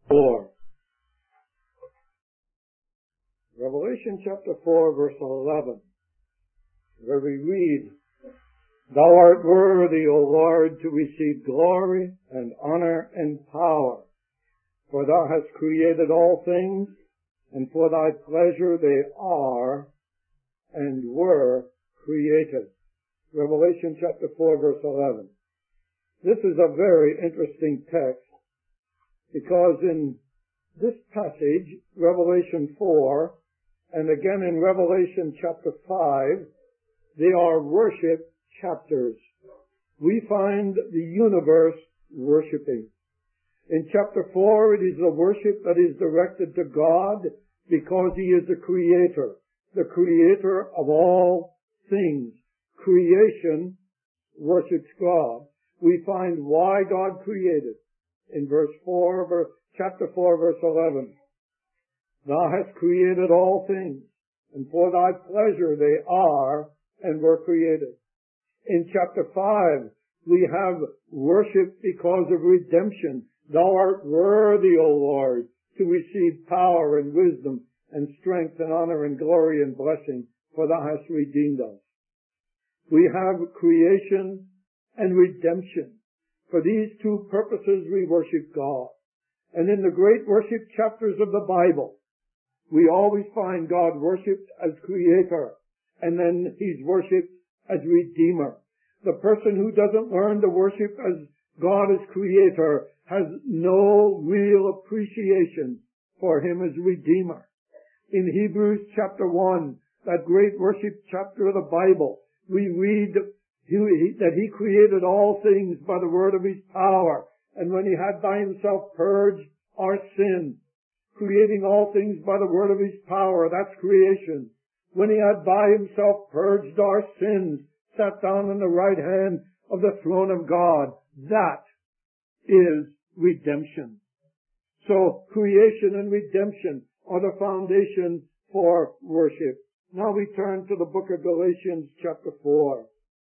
4. Revelation chapter 4, verse 11, where we read, Thou art worthy, O Lord, to receive glory and honor and power, for thou hast created all things, and for thy pleasure they are and were created. Revelation chapter 4, verse 11. This is a very interesting text, because in this passage, Revelation 4, and again in Revelation chapter 5, they are worship chapters. We find the universe worshiping. In chapter 4, it is a worship that is directed to God because He is the Creator of all things. Creation worships God. We find why God created in chapter 4, verse 11. Thou hast created all things, and for thy pleasure they are and were created. In chapter 5, we have worship because of redemption. Thou art worthy, O Lord, to receive power and wisdom and strength and honor and glory and blessing, for thou hast redeemed us. We have creation and redemption. For these two purposes we worship God. And in the great worship chapters of the Bible, we always find God worshipped as Creator, and then He's worshipped as Redeemer. The person who doesn't learn to worship as God as Creator has no real appreciation for Him as Redeemer. In Hebrews chapter 1, that great worship chapter of the Bible, we read that He created all things by the word of His power, and when He had by Himself purged our sin, creating all things by the word of His power, that's creation. When He had by Himself purged our sins, sat down on the right hand of the throne of God, that is redemption. So creation and redemption are the foundation for worship. Now we turn to the book of Galatians chapter 4.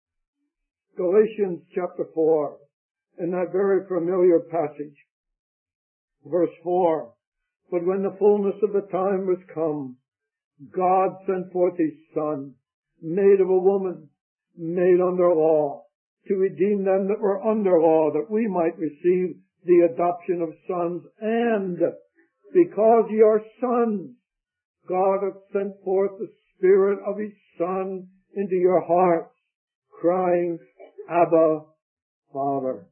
Galatians chapter 4, in that very familiar passage. Verse 4, But when the fullness of the time was come, God sent forth His Son, made of a woman, made under law, to redeem them that were under law, that we might receive the adoption of sons. And because ye are sons, God hath sent forth the Spirit of His Son into your hearts, crying, Abba, Father.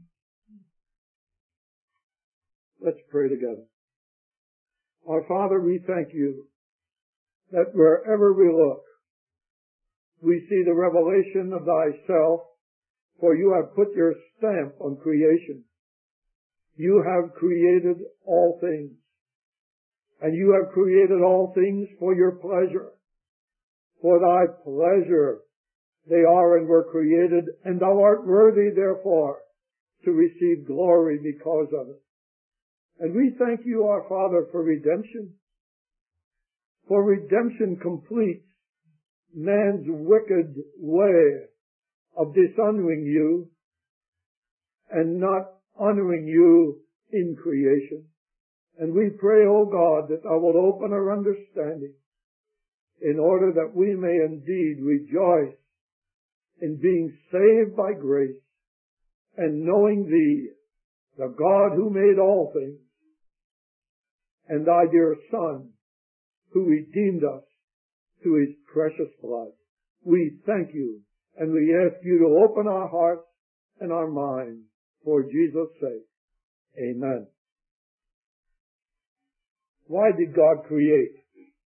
Let's pray together. Our Father, we thank You that wherever we look, we see the revelation of Thyself, for You have put Your stamp on creation. You have created all things, and You have created all things for Your pleasure. For Thy pleasure they are and were created, and Thou art worthy, therefore, to receive glory because of it. And we thank You, our Father, for redemption. For redemption completes man's wicked way of dishonoring You and not honoring You in creation. And we pray, O God, that Thou wilt open our understanding in order that we may indeed rejoice in being saved by grace and knowing Thee, the God who made all things, and Thy dear Son, who redeemed us through His precious blood. We thank You, and we ask You to open our hearts and our minds for Jesus' sake. Amen. Why did God create?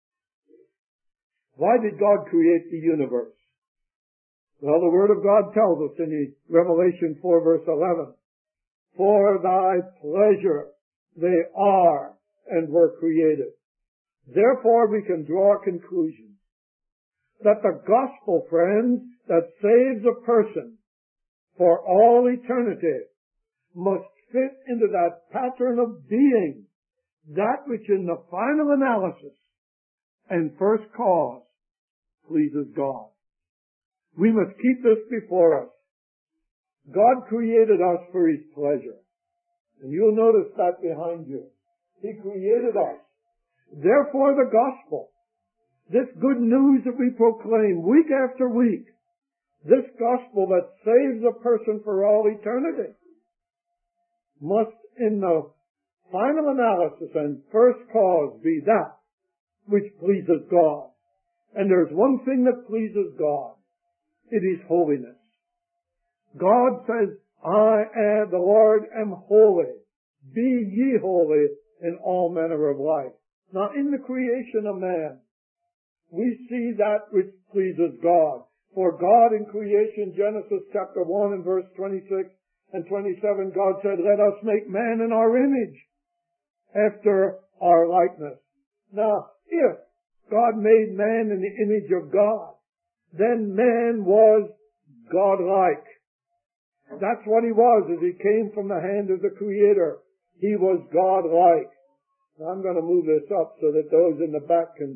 Why did God create the universe? Well, the Word of God tells us in Revelation 4, verse 11, For Thy pleasure they are and were created. Therefore we can draw a conclusion that the gospel, friends, that saves a person for all eternity must fit into that pattern of being, that which in the final analysis and first cause pleases God. We must keep this before us. God created us for His pleasure. And you'll notice that behind you. He created us. Therefore the gospel, this good news that we proclaim week after week, this gospel that saves a person for all eternity, must in the final analysis and first cause be that which pleases God. And there's one thing that pleases God. It is holiness. God says, I am the Lord am holy. Be ye holy in all manner of life. Now in the creation of man, we see that which pleases God. For God in creation, Genesis chapter 1 and verse 26 and 27, God said, let us make man in our image, after our likeness. Now, if God made man in the image of God, then man was God-like. That's what he was as he came from the hand of the Creator. He was God-like. Now I'm going to move this up so that those in the back can,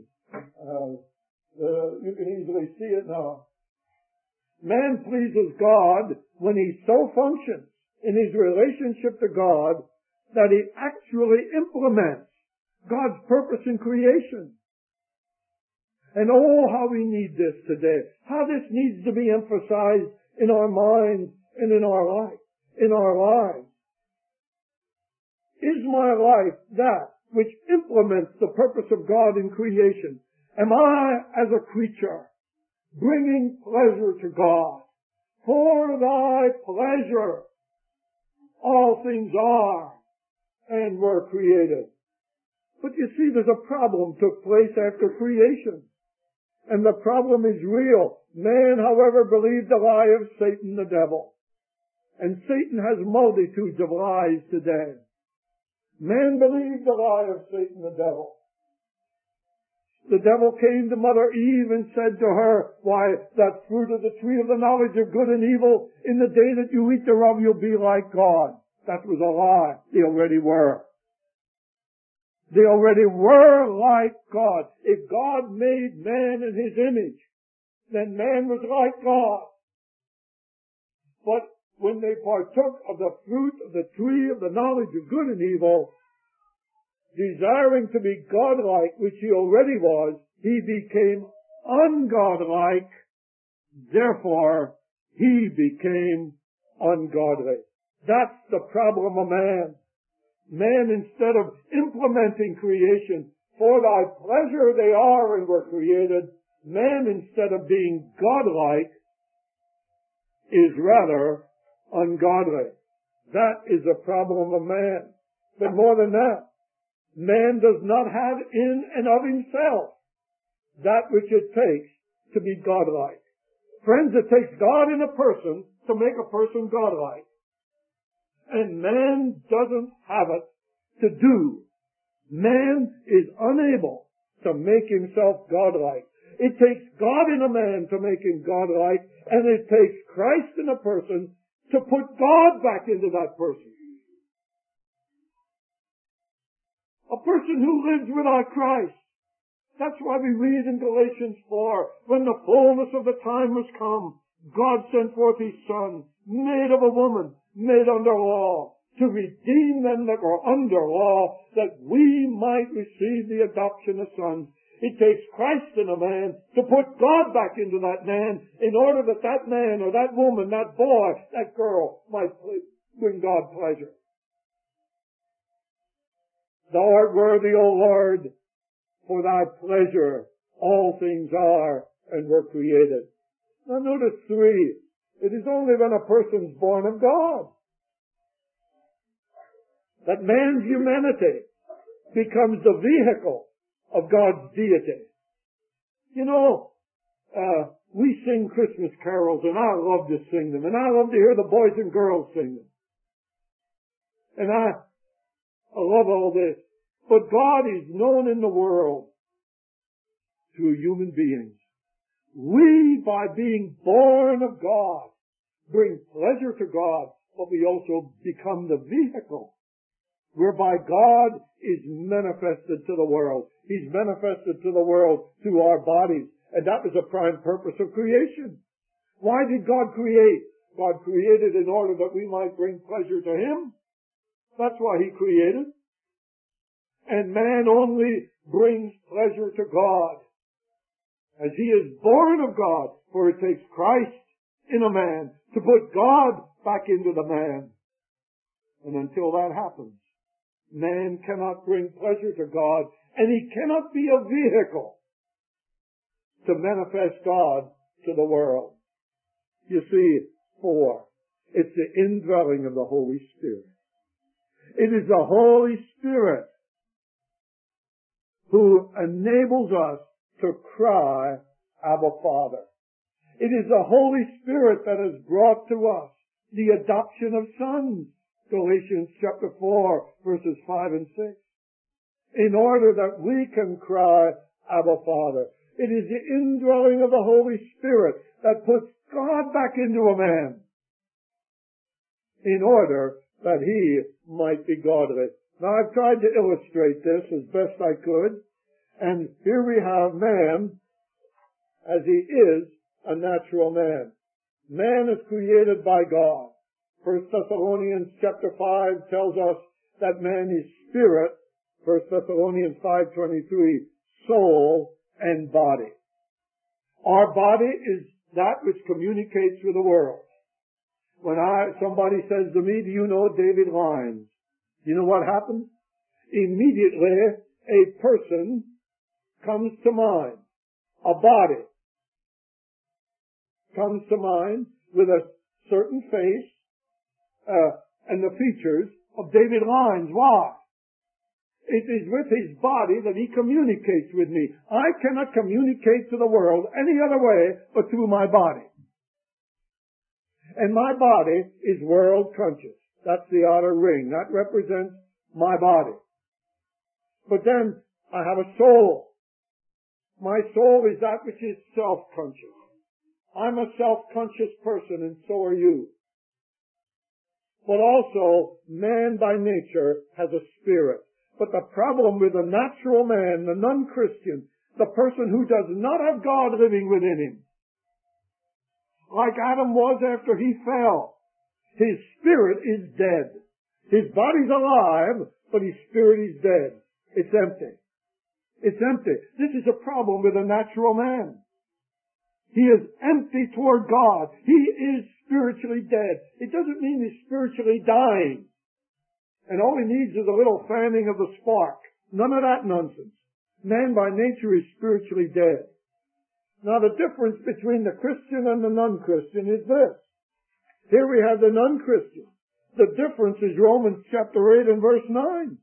you can easily see it now. Man pleases God when he so functions in his relationship to God that he actually implements God's purpose in creation. And oh, how we need this today. How this needs to be emphasized in our minds and in our life, in our lives. Is my life that which implements the purpose of God in creation? Am I, as a creature, bringing pleasure to God? For thy pleasure all things are and were created. But you see, there's a problem took place after creation. And the problem is real. Man, however, believed the lie of Satan the devil. And Satan has multitudes of lies today. Man believed the lie of Satan the devil. The devil came to Mother Eve and said to her, why, that fruit of the tree of the knowledge of good and evil, in the day that you eat thereof, you'll be like God. That was a lie. They already were. They already were like God. If God made man in his image, then man was like God. But when they partook of the fruit of the tree of the knowledge of good and evil, desiring to be godlike, which he already was, he became ungodlike. Therefore, he became ungodly. That's the problem of man. Man, instead of implementing creation, for thy pleasure they are and were created, man, instead of being godlike, is rather ungodly. That is the problem of man. But more than that, man does not have in and of himself that which it takes to be godlike. Friends, it takes God in a person to make a person godlike. And man doesn't have it to do. Man is unable to make himself godlike. It takes God in a man to make him godlike, and it takes Christ in a person to put God back into that person. A person who lives without Christ. That's why we read in Galatians 4, when the fullness of the time was come, God sent forth his Son, made of a woman, made under law, to redeem them that were under law, that we might receive the adoption of sons. It takes Christ in a man to put God back into that man in order that that man or that woman, that boy, that girl might bring God pleasure. Thou art worthy, O Lord, for thy pleasure all things are and were created. Now notice 3. It is only when a person's born of God that man's humanity becomes the vehicle of God's deity. You know, we sing Christmas carols, and I love to sing them, and I love to hear the boys and girls sing them. And I love all this. But God is known in the world through human beings. We, by being born of God, bring pleasure to God, but we also become the vehicle whereby God is manifested to the world. He's manifested to the world through our bodies. And that was the prime purpose of creation. Why did God create? God created in order that we might bring pleasure to Him. That's why He created. And man only brings pleasure to God as he is born of God, for it takes Christ in a man to put God back into the man. And until that happens, man cannot bring pleasure to God, and he cannot be a vehicle to manifest God to the world. You see, 4, it's the indwelling of the Holy Spirit. It is the Holy Spirit who enables us to cry, Abba, Father. It is the Holy Spirit that has brought to us the adoption of sons, Galatians chapter 4, verses 5 and 6, in order that we can cry, Abba, Father. It is the indwelling of the Holy Spirit that puts God back into a man in order that he might be godly. Now, I've tried to illustrate this as best I could, and here we have man as he is a natural man. Man is created by God. 1 Thessalonians chapter 5 tells us that man is spirit, 1 Thessalonians 5:23, soul and body. Our body is that which communicates with the world. When somebody says to me, do you know David Lyons? You know what happens? Immediately a person comes to mind. A body comes to mind with a certain face and the features of David Lyons. Why? It is with his body that he communicates with me. I cannot communicate to the world any other way but through my body. And my body is world conscious. That's the outer ring. That represents my body. But then I have a soul. My soul is that which is self-conscious. I'm a self-conscious person, and so are you. But also, man by nature has a spirit. But the problem with the natural man, the non-Christian, the person who does not have God living within him, like Adam was after he fell, his spirit is dead. His body's alive, but his spirit is dead. It's empty. It's empty. This is a problem with a natural man. He is empty toward God. He is spiritually dead. It doesn't mean he's spiritually dying. And all he needs is a little fanning of the spark. None of that nonsense. Man by nature is spiritually dead. Now the difference between the Christian and the non-Christian is this. Here we have the non-Christian. The difference is Romans chapter 8 and verse 9.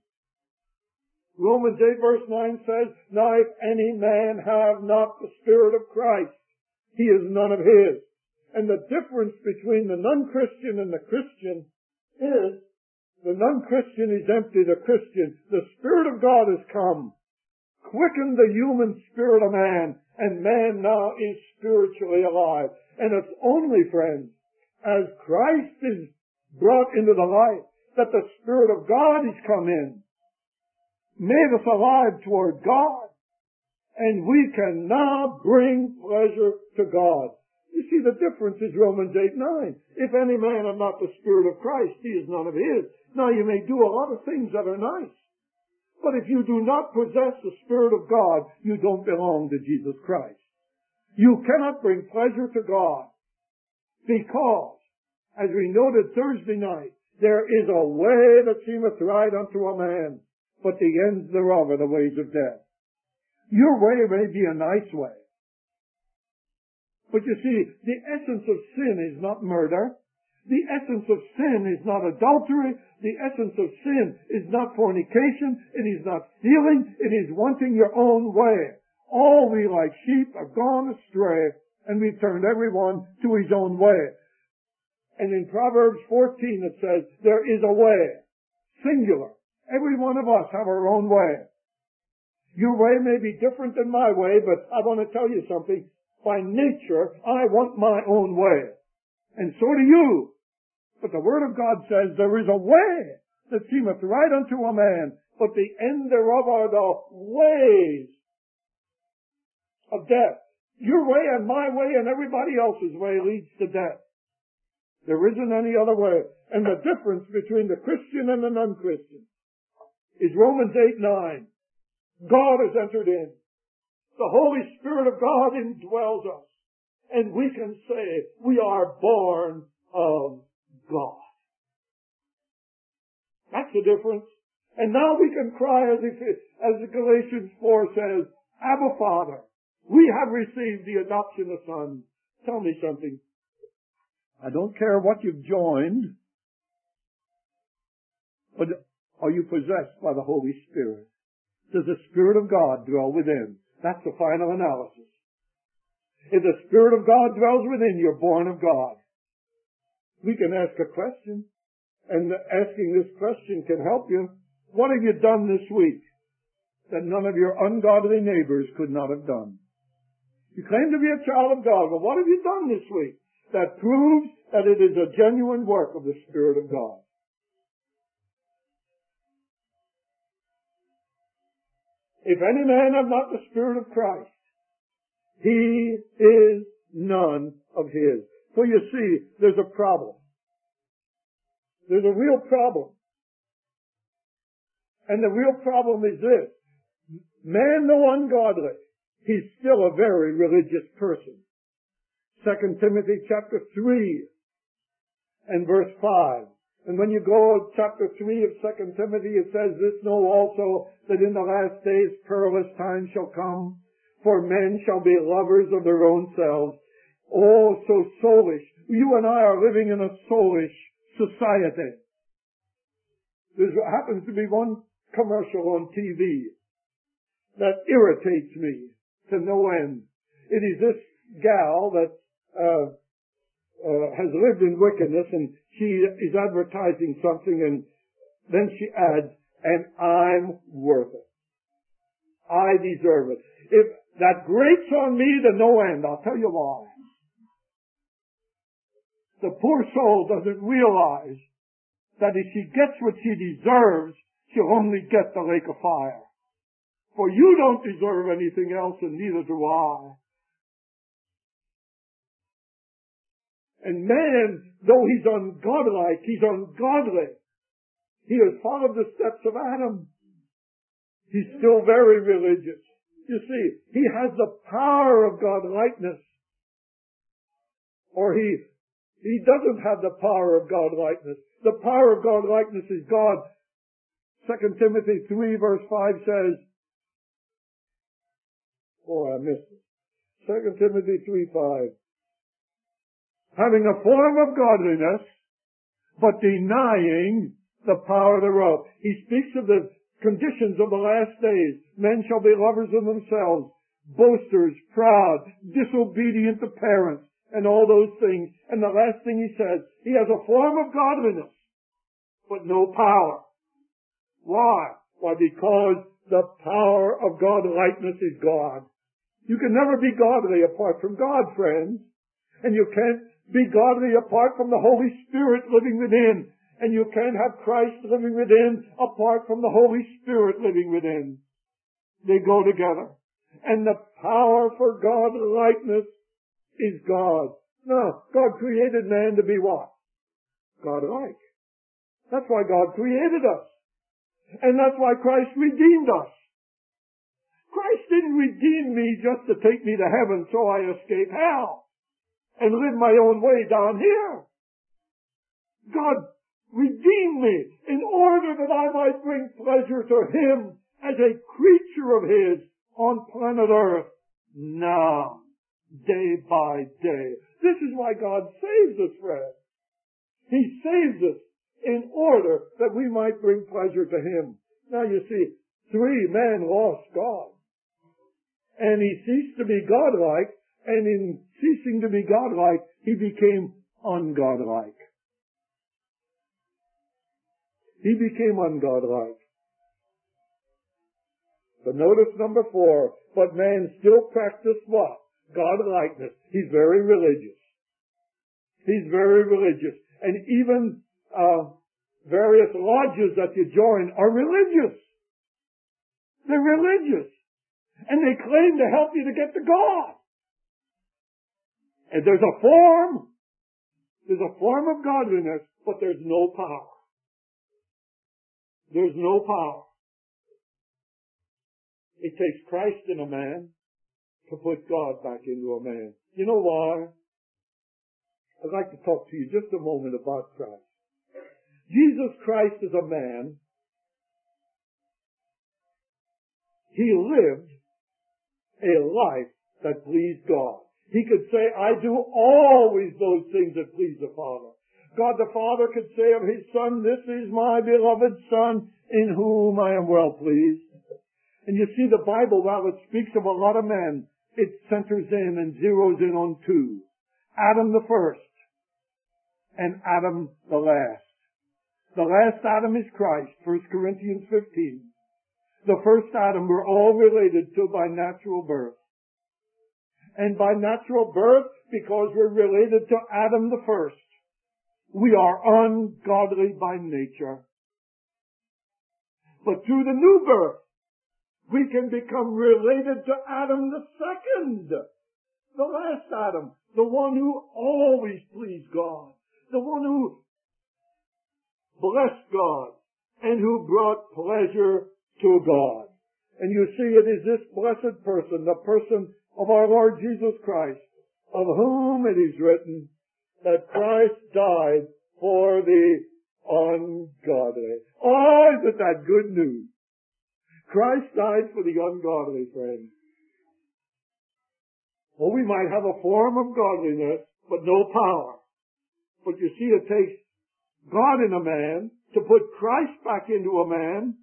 Romans 8 verse 9 says, now if any man have not the Spirit of Christ, he is none of his. And the difference between the non-Christian and the Christian is the non-Christian is empty, the Christian. The Spirit of God has come, quickened the human spirit of man, and man now is spiritually alive. And it's only, friends, as Christ is brought into the light, that the Spirit of God has come in, made us alive toward God, and we can now bring pleasure to God. You see, the difference is Romans 8:9. If any man have not the Spirit of Christ, he is none of his. Now, you may do a lot of things that are nice, but if you do not possess the Spirit of God, you don't belong to Jesus Christ. You cannot bring pleasure to God because, as we noted Thursday night, there is a way that seemeth right unto a man, but the ends thereof are the ways of death. Your way may be a nice way. But you see, the essence of sin is not murder. The essence of sin is not adultery. The essence of sin is not fornication. It is not stealing. It is wanting your own way. All we like sheep have gone astray, and we've turned everyone to his own way. And in Proverbs 14 it says, there is a way, singular. Every one of us have our own way. Your way may be different than my way, but I want to tell you something. By nature, I want my own way. And so do you. But the Word of God says there is a way that seemeth right unto a man, but the end thereof are the ways of death. Your way and my way and everybody else's way leads to death. There isn't any other way. And the difference between the Christian and the non-Christian is Romans 8:9. God has entered in. The Holy Spirit of God indwells us. And we can say we are born of God. That's the difference. And now we can cry as Galatians 4 says, Abba Father, we have received the adoption of sons. Tell me something. I don't care what you've joined, but are you possessed by the Holy Spirit? Does the Spirit of God dwell within? That's the final analysis. If the Spirit of God dwells within, you're born of God. We can ask a question, and asking this question can help you. What have you done this week that none of your ungodly neighbors could not have done? You claim to be a child of God, but what have you done this week that proves that it is a genuine work of the Spirit of God? If any man have not the Spirit of Christ, he is none of his. For you see, there's a problem. There's a real problem. And the real problem is this. Man, though ungodly, he's still a very religious person. 2 Timothy chapter 3 and verse 5. And when you go to chapter 3 of 2 Timothy, it says, This know also, that in the last days perilous times shall come, for men shall be lovers of their own selves. Oh, so soulish. You and I are living in a soulish society. There happens to be one commercial on TV that irritates me to no end. It is this gal that has lived in wickedness, and she is advertising something, and then she adds, and I'm worth it. I deserve it. If that grates on me to no end, I'll tell you why. The poor soul doesn't realize that if she gets what she deserves, she'll only get the lake of fire. For you don't deserve anything else, and neither do I. And man, though he's ungodlike, he's ungodly. He has followed the steps of Adam. He's still very religious. You see, he has the power of godlikeness. Or he doesn't have the power of godlikeness. The power of godlikeness is God. 2 Timothy 3 verse 5 says, I missed it. 2 Timothy 3:5. Having a form of godliness, but denying the power thereof. He speaks of the conditions of the last days. Men shall be lovers of themselves, boasters, proud, disobedient to parents, and all those things. And the last thing he says, he has a form of godliness, but no power. Why? Why, because the power of godlikeness is God. You can never be godly apart from God, friends. And you can't be godly apart from the Holy Spirit living within. And you can't have Christ living within apart from the Holy Spirit living within. They go together. And the power for godlikeness is God. Now, God created man to be what? God-like. That's why God created us. And that's why Christ redeemed us. Christ didn't redeem me just to take me to heaven so I escape hell and live my own way down here. God redeemed me in order that I might bring pleasure to Him as a creature of His on planet Earth now, day by day. This is why God saves us, friends. He saves us in order that we might bring pleasure to Him. Now you see, man lost God. And he ceased to be godlike, and in ceasing to be godlike, he became ungodlike. He became ungodlike. But notice number 4, but man still practiced what? Godlikeness. He's very religious. He's very religious. And even various lodges that you join are religious. They're religious. And they claim to help you to get to God. And there's a form of godliness, but there's no power. There's no power. It takes Christ in a man to put God back into a man. You know why? I'd like to talk to you just a moment about Christ. Jesus Christ is a man. He lived a life that pleased God. He could say, I do always those things that please the Father. God the Father could say of His Son, this is my beloved Son in whom I am well pleased. And you see the Bible, while it speaks of a lot of men, it centers in and zeroes in on two. Adam the first and Adam the last. The last Adam is Christ, 1 Corinthians 15. The first Adam we're all related to by natural birth. And by natural birth, because we're related to Adam the first, we are ungodly by nature. But through the new birth, we can become related to Adam the second, the last Adam, the one who always pleased God, the one who blessed God, and who brought pleasure to God. And you see, it is this blessed person, the person of our Lord Jesus Christ, of whom it is written that Christ died for the ungodly. Oh, isn't that good news? Christ died for the ungodly, friends. Well, we might have a form of godliness, but no power. But you see, it takes God in a man to put Christ back into a man.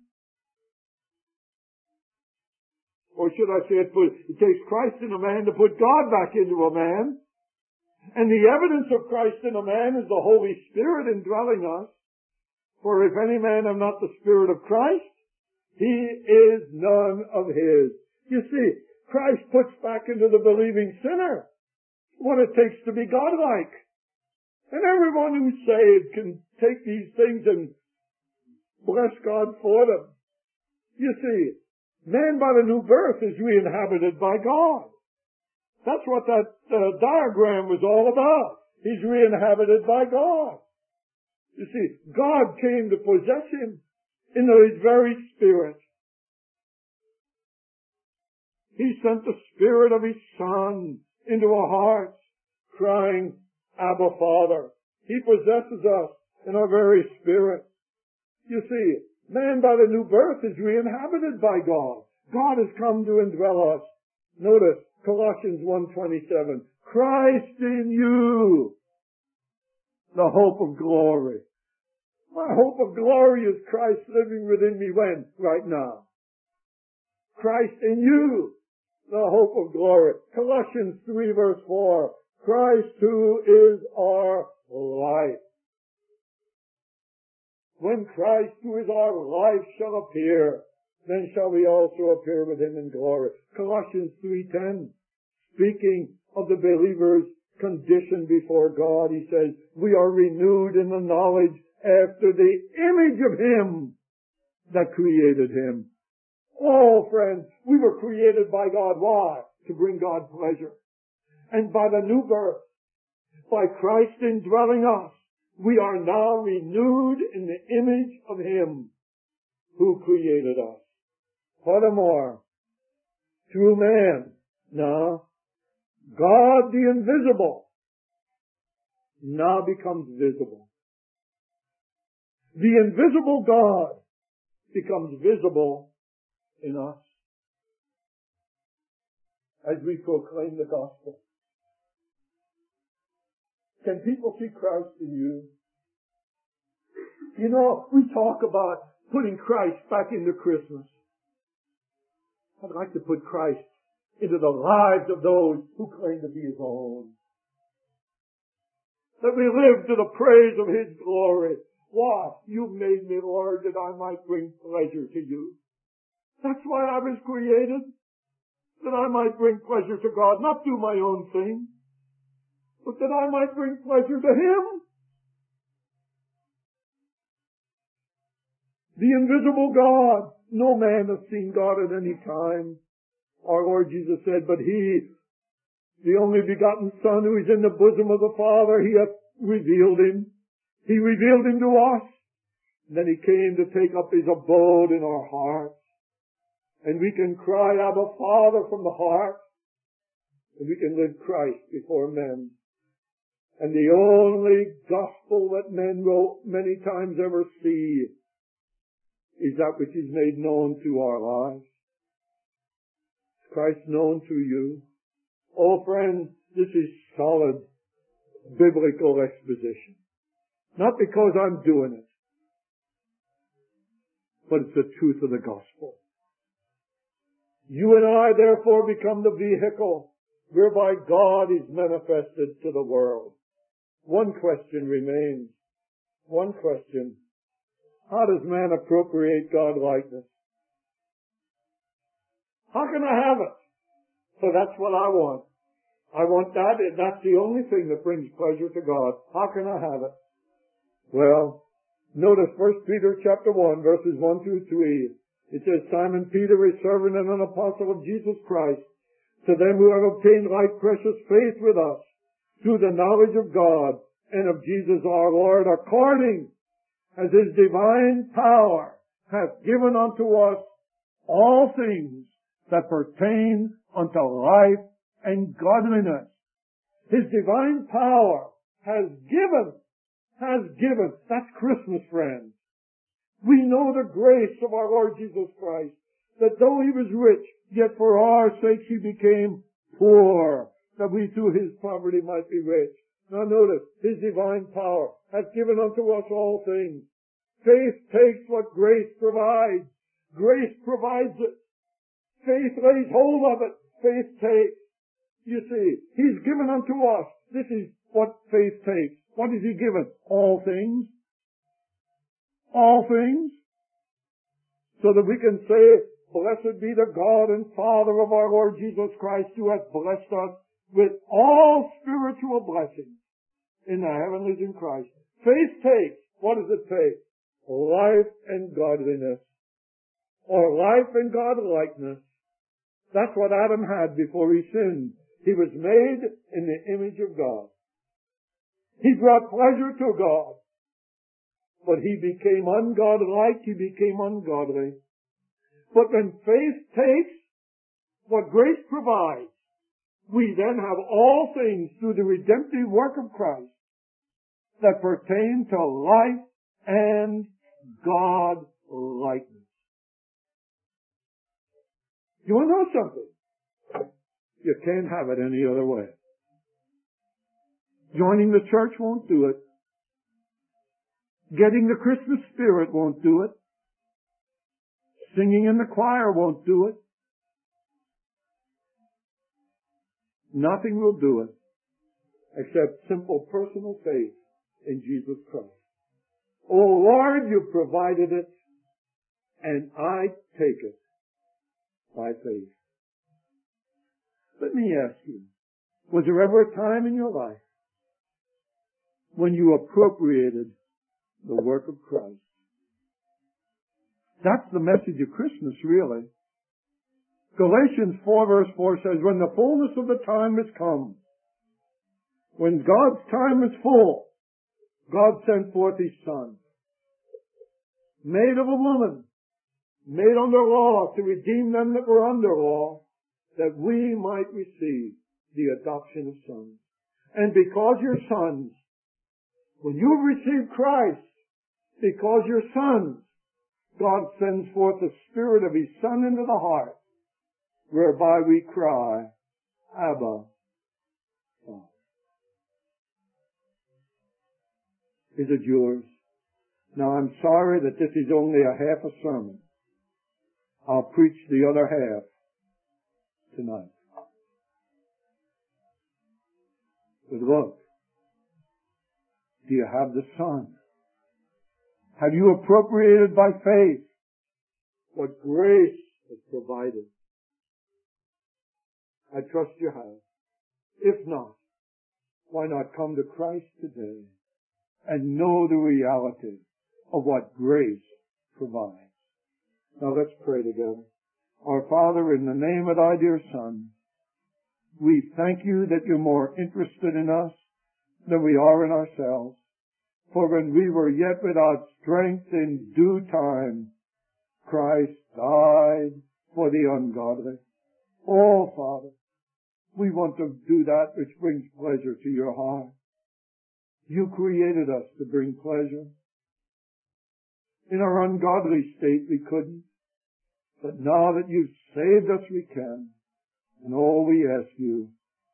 Or should I say it takes Christ in a man to put God back into a man. And the evidence of Christ in a man is the Holy Spirit indwelling us. For if any man have not the Spirit of Christ, he is none of his. You see, Christ puts back into the believing sinner what it takes to be godlike. And everyone who's saved can take these things and bless God for them. You see, man by the new birth is re-inhabited by God. That's what that diagram was all about. He's re-inhabited by God. You see, God came to possess him in his very spirit. He sent the Spirit of his Son into our hearts, crying, Abba, Father. He possesses us in our very spirit. You see, man by the new birth is re-inhabited by God. God has come to indwell us. Notice Colossians 1:27. Christ in you, the hope of glory. My hope of glory is Christ living within me when? Right now. Christ in you, the hope of glory. Colossians 3:4. Christ who is our life. When Christ who is our life shall appear, then shall we also appear with him in glory. Colossians 3:10. Speaking of the believer's condition before God, he says, we are renewed in the knowledge after the image of him that created him. Oh, friends, we were created by God. Why? To bring God pleasure. And by the new birth, by Christ indwelling us, we are now renewed in the image of him who created us. Furthermore, through man, now, God the invisible now becomes visible. The invisible God becomes visible in us as we proclaim the gospel. Can people see Christ in you? You know, we talk about putting Christ back into Christmas. I'd like to put Christ into the lives of those who claim to be his own. That we live to the praise of his glory. Why? You made me, Lord, that I might bring pleasure to you. That's why I was created. That I might bring pleasure to God, not do my own thing, but that I might bring pleasure to him. The invisible God. No man has seen God at any time. Our Lord Jesus said, but he, the only begotten Son who is in the bosom of the Father, he hath revealed him. He revealed him to us. And then he came to take up his abode in our hearts. And we can cry, Abba, Father, from the heart. And we can live Christ before men. And the only gospel that men will many times ever see is that which is made known through our lives. Is Christ known through you? Oh, friends, this is solid biblical exposition. Not because I'm doing it, but it's the truth of the gospel. You and I, therefore, become the vehicle whereby God is manifested to the world. One question remains. One question. How does man appropriate God-likeness? How can I have it? So that's what I want. I want that. That's the only thing that brings pleasure to God. How can I have it? Well, notice 1 Peter chapter 1, verses 1 through 3. It says, Simon Peter, a servant and an apostle of Jesus Christ, to them who have obtained like precious faith with us, through the knowledge of God and of Jesus our Lord, according as his divine power hath given unto us all things that pertain unto life and godliness. His divine power has given. That's Christmas, friends. We know the grace of our Lord Jesus Christ, that though he was rich, yet for our sakes he became poor, that we through his poverty might be rich. Now notice, his divine power hath given unto us all things. Faith takes what grace provides. Grace provides it. Faith lays hold of it. Faith takes. You see, he's given unto us. This is what faith takes. What has he given? All things. All things. So that we can say, blessed be the God and Father of our Lord Jesus Christ, who hath blessed us with all spiritual blessings in the heavenlies in Christ. Faith takes. What does it take? Life and godliness. Or life and godlikeness. That's what Adam had before he sinned. He was made in the image of God. He brought pleasure to God. But he became ungodlike, he became ungodly. But when faith takes what grace provides, we then have all things through the redemptive work of Christ that pertain to life and God-likeness. You want to know something? You can't have it any other way. Joining the church won't do it. Getting the Christmas spirit won't do it. Singing in the choir won't do it. Nothing will do it except simple personal faith in Jesus Christ. Oh Lord, you provided it, and I take it by faith. Let me ask you, was there ever a time in your life when you appropriated the work of Christ? That's the message of Christmas, really. Galatians 4 verse 4 says, when the fullness of the time has come, when God's time is full, God sent forth his Son, made of a woman, made under law to redeem them that were under law, that we might receive the adoption of sons. And because you're sons, when you've received Christ, because you're sons, God sends forth the Spirit of his Son into the heart, whereby we cry, Abba, Father. Is it yours? Now I'm sorry that this is only a half a sermon. I'll preach the other half tonight. But look, do you have the Son? Have you appropriated by faith what grace has provided? I trust you have. If not, why not come to Christ today and know the reality of what grace provides? Now let's pray together. Our Father, in the name of thy dear Son, we thank you that you're more interested in us than we are in ourselves. For when we were yet without strength, in due time, Christ died for for the ungodly. Oh, Father, we want to do that which brings pleasure to your heart. You created us to bring pleasure. In our ungodly state we couldn't, but now that you've saved us we can. And oh, we ask you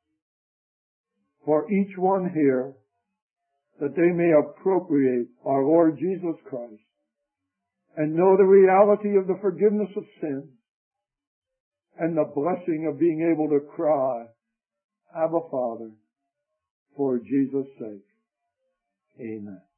for each one here that they may appropriate our Lord Jesus Christ and know the reality of the forgiveness of sins and the blessing of being able to cry, Abba, Father, for Jesus' sake. Amen.